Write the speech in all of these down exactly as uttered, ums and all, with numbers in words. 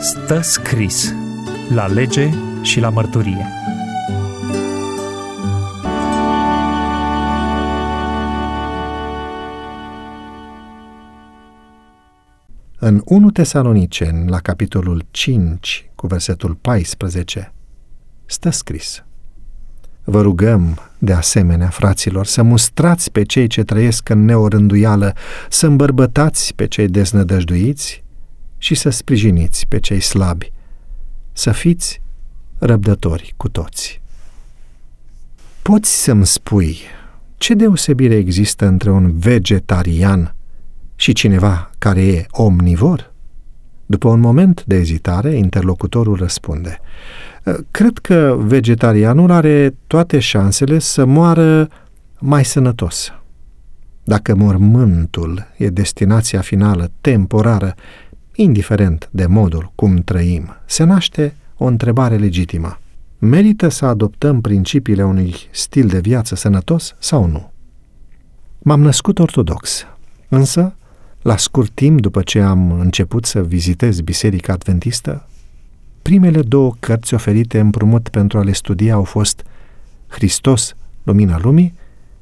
Stă scris la lege și la mărturie. În unu Tesaloniceni, la capitolul cinci, cu versetul paisprezece, stă scris: Vă rugăm, de asemenea, fraților, să mustrați pe cei ce trăiesc în neorânduială, să îmbărbătați pe cei deznădăjduiți și să sprijiniți pe cei slabi, să fiți răbdători cu toți. Poți să-mi spui ce deosebire există între un vegetarian și cineva care e omnivor? După un moment de ezitare, interlocutorul răspunde: Cred că vegetarianul are toate șansele să moară mai sănătos. Dacă mormântul e destinația finală temporară, indiferent de modul cum trăim, se naște o întrebare legitimă. Merită să adoptăm principiile unui stil de viață sănătos sau nu? M-am născut ortodox, însă, la scurt timp după ce am început să vizitez Biserica Adventistă, primele două cărți oferite împrumut pentru a le studia au fost Hristos, Lumina Lumii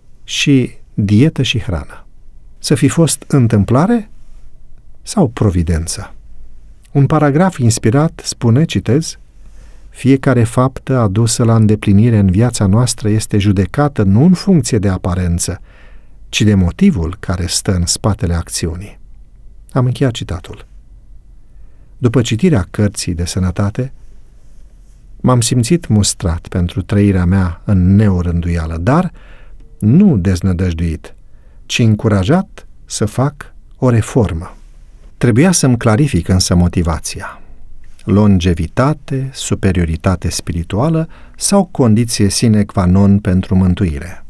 și Dietă și Hrană. Să fi fost întâmplare sau providență? Un paragraf inspirat spune, citez: Fiecare faptă adusă la îndeplinire în viața noastră este judecată nu în funcție de aparență, ci de motivul care stă în spatele acțiunii. Am încheiat citatul. După citirea cărții de sănătate, m-am simțit mustrat pentru trăirea mea în neorânduială, dar nu deznădăjduit, ci încurajat să fac o reformă. Trebuia să-mi clarific însă motivația. Longevitate, superioritate spirituală sau condiție sine qua non pentru mântuire?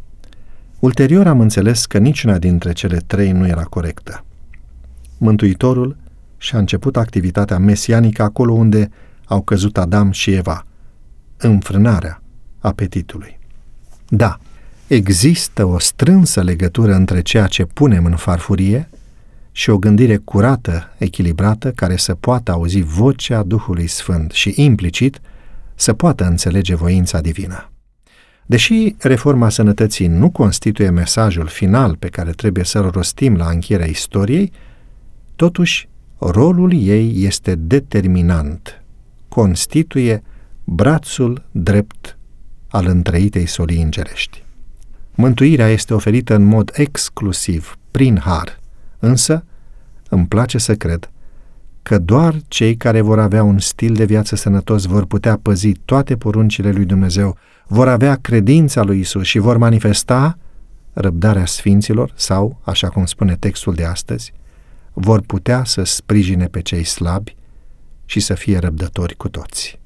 Ulterior am înțeles că niciuna dintre cele trei nu era corectă. Mântuitorul și-a început activitatea mesianică acolo unde au căzut Adam și Eva, înfrânarea apetitului. Da, există o strânsă legătură între ceea ce punem în farfurie și o gândire curată, echilibrată, care să poată auzi vocea Duhului Sfânt și, implicit, să poată înțelege voința divină. Deși reforma sănătății nu constituie mesajul final pe care trebuie să-l rostim la încheierea istoriei, totuși, rolul ei este determinant, constituie brațul drept al întrăitei solii îngerești. Mântuirea este oferită în mod exclusiv, prin har, însă îmi place să cred că doar cei care vor avea un stil de viață sănătos vor putea păzi toate poruncile lui Dumnezeu, vor avea credința lui Isus și vor manifesta răbdarea sfinților sau, așa cum spune textul de astăzi, vor putea să sprijine pe cei slabi și să fie răbdători cu toți.